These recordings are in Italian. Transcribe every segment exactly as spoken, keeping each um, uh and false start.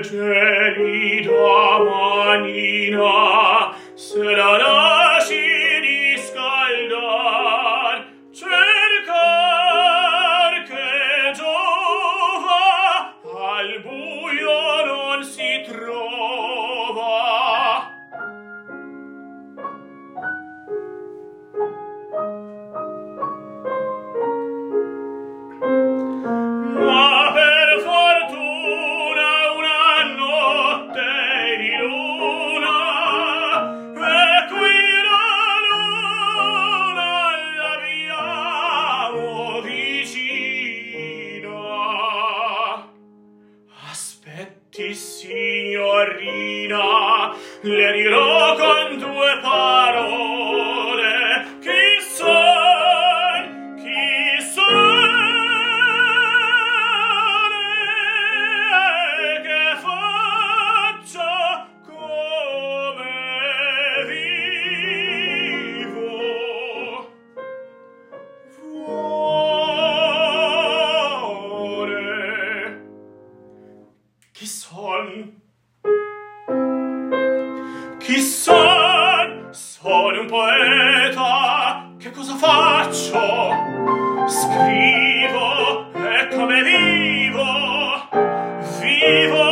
gelida manina, se la lasci riscaldar, cercar che giova, al buio non si trova. Ma per fortuna una notte di luna, e qui la luna l'abbiamo vicina. Aspetti, signorina, le dirò con due parole chi son, chi son e che faccio, come vivo. Vuole. Chi son? Chi son? Sono un poeta. Che cosa faccio? Scrivo. E come vivo? Vivo.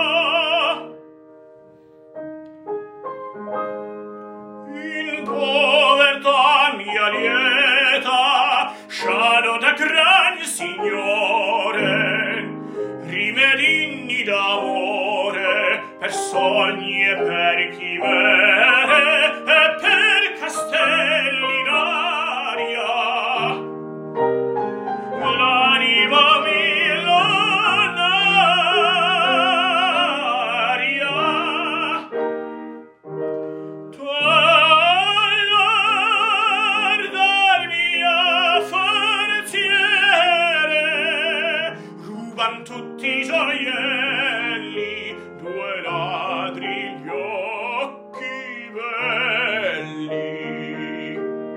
In povertà mia lieta, sciano da gran signore, rimedini d'amore per sogni e per chimere e per castelli in aria. L'anima millenaria toglier dal mio forziere, ruban tutti i gioielli, due ladri gli occhi belli.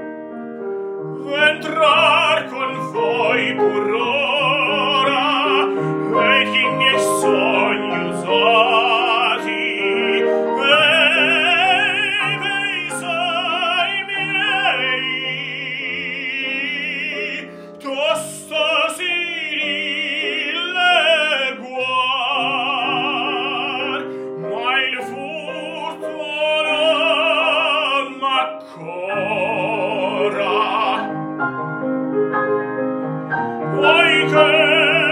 Entrar con voi pur ora, ed i miei sogni usati, e i sei miei, tosto si rileguar, ma il furto non m'accora. Poiché